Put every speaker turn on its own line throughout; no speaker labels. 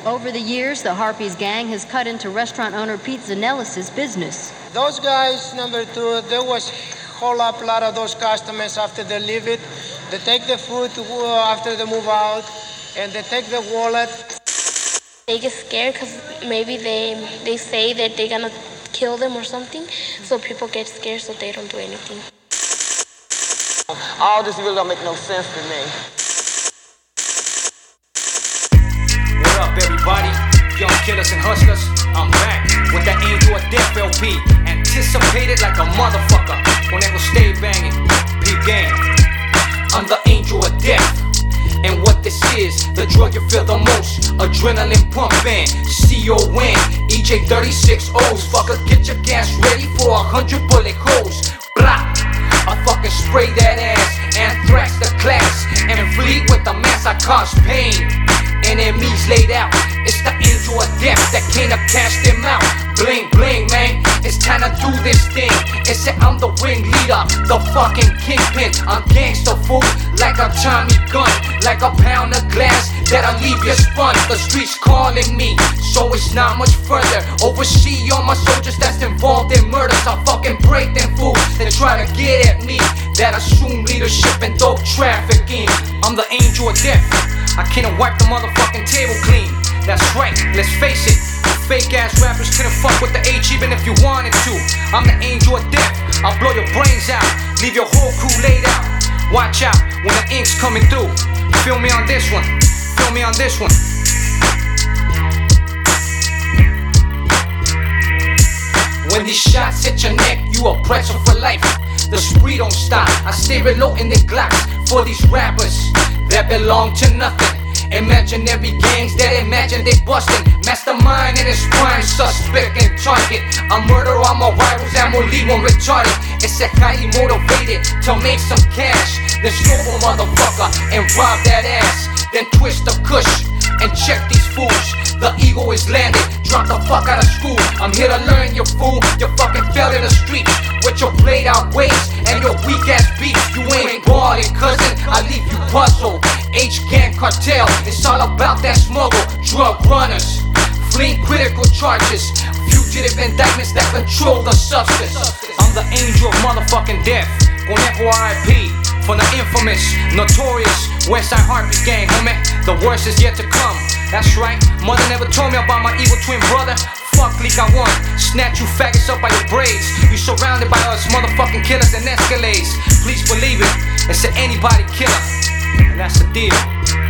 Over the years, the Harpies gang has cut into restaurant owner Pete Zanellis' business.
Those guys, number two, there was whole up a lot of those customers after they leave it. They take the food after they move out, and they take the wallet.
They get scared because maybe they say that they're gonna kill them or something, so people get scared so they don't do anything.
All this really don't make no sense to me.
What up, everybody? Young killers and hustlers, I'm back with that Angel of Death LP. Anticipated like a motherfucker. Conejo stay banging, peep game. I'm the Angel of Death. And what this is, the drug you feel the most. Adrenaline pumping, C-O-N, EJ36Os. Fucker, get your gas ready for 100 bullet holes. Blah, I fucking spray that ass. Anthrax the class, and flee with the mass I cause pain. Enemies laid out, it's the Angel of Death that came to cast them out. Bling bling man, it's time to do this thing. It's that I'm the ringleader, the fucking kingpin. I'm gangsta fool, like a Tommy gun, like a pound of glass that'll leave you spun. The streets calling me, so it's not much further. Oversee all my soldiers that's involved in murders. I fucking break them fools that try to get at me, that assume leadership and dope trafficking. I'm the Angel of Death, I can't wipe the motherfucking table clean. That's right, let's face it, fake ass rappers couldn't fuck with the H even if you wanted to. I'm the Angel of Death, I'll blow your brains out, leave your whole crew laid out. Watch out when the ink's coming through. Feel me on this one, feel me on this one. When these shots hit your neck, you a pressure for life. The spree don't stop, I stay reloading the Glocks for these rappers that belong to nothing. Imaginary gangs that imagine they bustin'. Mastermind in his prime, suspect and target. I murder all my rivals and will leave them retarded. It's a highly motivated to make some cash. Then scope a motherfucker and rob that ass. Then twist the kush and check these fools. The ego is landed, drop the fuck out of school. I'm here to learn, you fool. You fucking fell in the streets with your played out ways and your weak ass beats. You ain't ballin', cousin, I leave you puzzled. H-Gang cartel, it's all about that smuggle. Drug runners, fleeing critical charges, fugitive indictments that control the substance. I'm the Angel of motherfucking Death, Conejo R.I.P. From the infamous, notorious Westside Harpies gang, homie. The worst is yet to come. That's right, mother never told me about my evil twin brother. Fuck leak I won, snatch you faggots up by your braids. You surrounded by us motherfucking killers and escalades. Please believe it, it's an anybody killer, and that's the deal.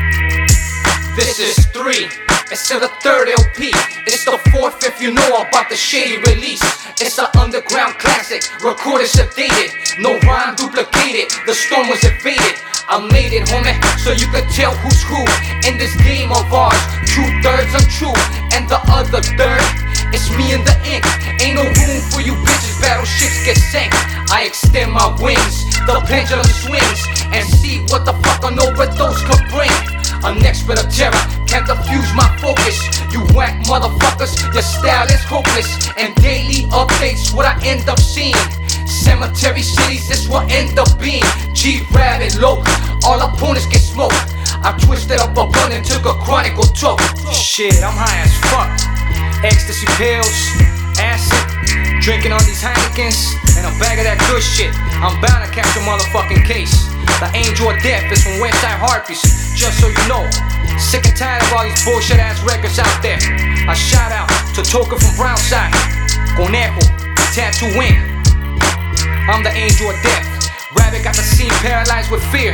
This is 3, it's to the 3rd LP. It's the 4th if you know about the shady release. It's an underground classic, recorded sedated, no rhyme duplicated. The storm was evaded, I made it, homie, so you can tell who's who in this game of ours. 2/3 untrue, and the other third, it's me and the ink. Ain't no room for you bitches, battleships get sank. I extend my wings, the pendulum swings, and see what the fuck an overdose could bring. An expert of terror, can't diffuse my focus. You whack motherfuckers, your style is hopeless. And daily updates, what I end up seeing. Cemetery cities, this what end up being. G-Rabbit, low, all opponents get smoked. I twisted up a bun and took a chronicle toke. Shit, I'm high as fuck. Ecstasy pills, acid, drinking on these Heinekens, and a bag of that good shit. I'm bound to catch a motherfucking case. The Angel of Death is from Westside Harpies, just so you know. Sick and tired of all these bullshit ass records out there. A shout out to Toka from Brownside, Conejo, Tattoo Wing. I'm the Angel of Death. Rabbit got the scene paralyzed with fear.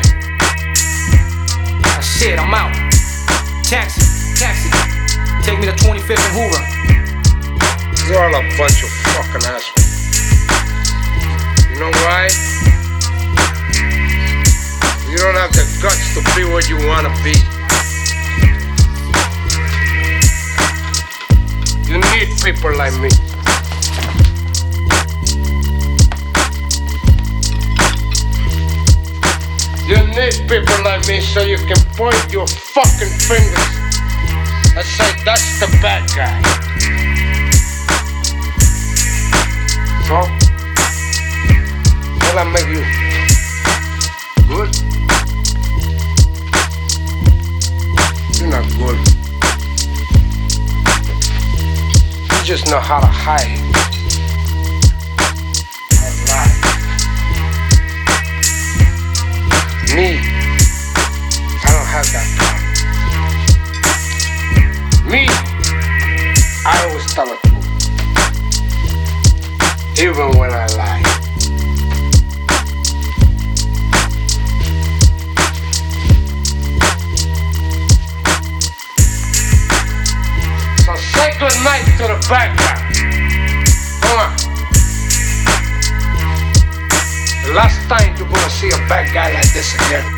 That's it, I'm out. Taxi, taxi, take me to 25th and Hoover.
You're all a bunch of fucking assholes. You know why? You don't have the guts to be what you wanna be. You need people like me. You need people like me so you can point your fucking fingers and say that's the bad guy. So, will I make you good? You're not good. just know how to hide. Me, I don't have that problem. Me, I always tell the truth, even when I lie. So say good night to the bad guy. Come on. The last time you're gonna see a bad guy like this again.